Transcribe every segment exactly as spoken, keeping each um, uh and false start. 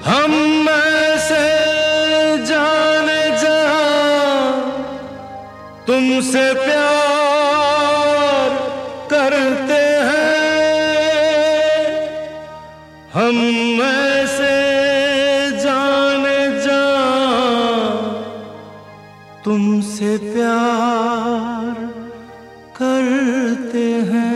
हम ऐसे जाने जा तुमसे प्यार करते हैं। हम ऐसे जाने जा तुमसे प्यार करते हैं।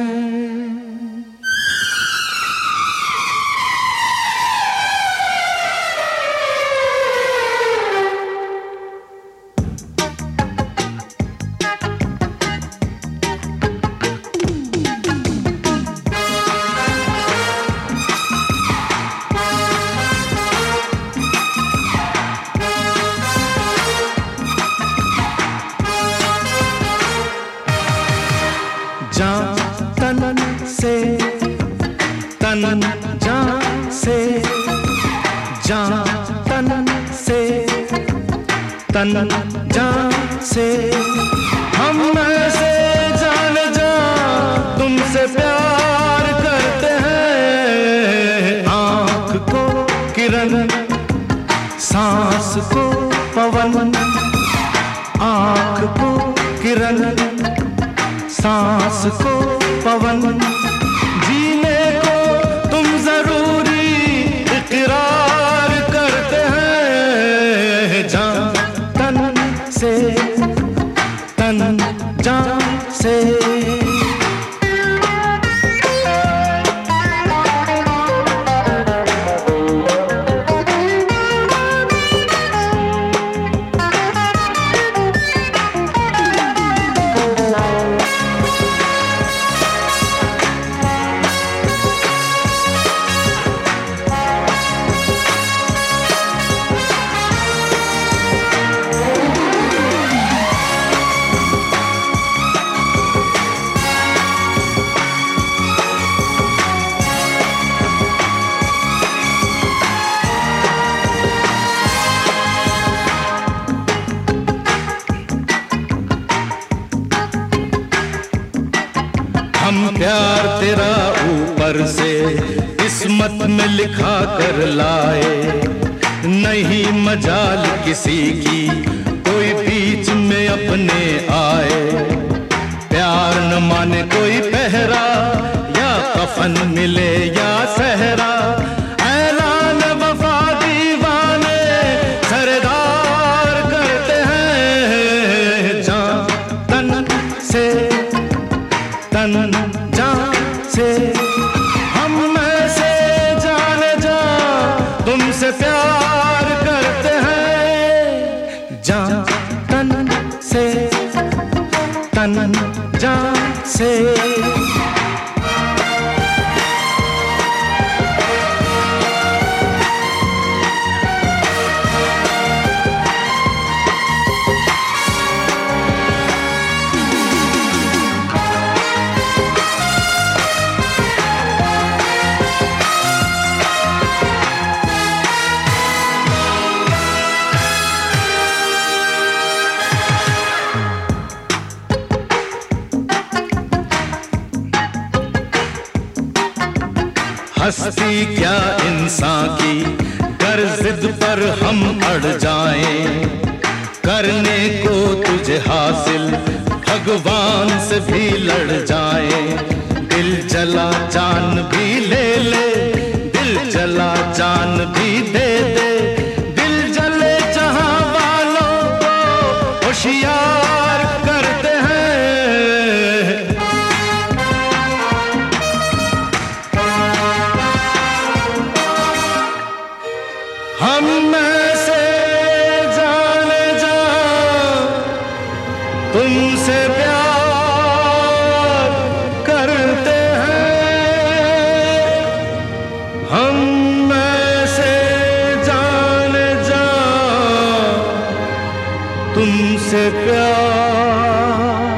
जान तन से तन जान से जान तन से तन जान से हम ऐसे जान जा तुमसे प्यार करते हैं। आँख को किरण, सांस को पवन, आँख को किरण, सांस को पवन, जीने को तुम जरूरी इकरार करते हैं। जान तन से तन जान से हम प्यार तेरा ऊपर से किस्मत में लिखा कर लाए। नहीं मजाल किसी की कोई बीच में अपने आए। प्यार न माने कोई पहरा, या कफन मिले या सहरा। ऐलान वफा दीवाने सरदार करते हैं। जान तन से तन जान से हम ऐसे जाने जा तुमसे प्यार करते हैं। जान तन से तन जान से हस्ती क्या इंसान की, कर जिद पर हम अड़ जाएं। करने को तुझे हासिल भगवान से भी लड़ जाएं। दिल जला जान भी ले ले, दिल जला जान भी दे दे। दिल जले जहां वालों को होशियार करते हैं। हम ऐसे जाने जा तुमसे प्यार करते हैं। हम ऐसे जाने जा तुमसे प्यार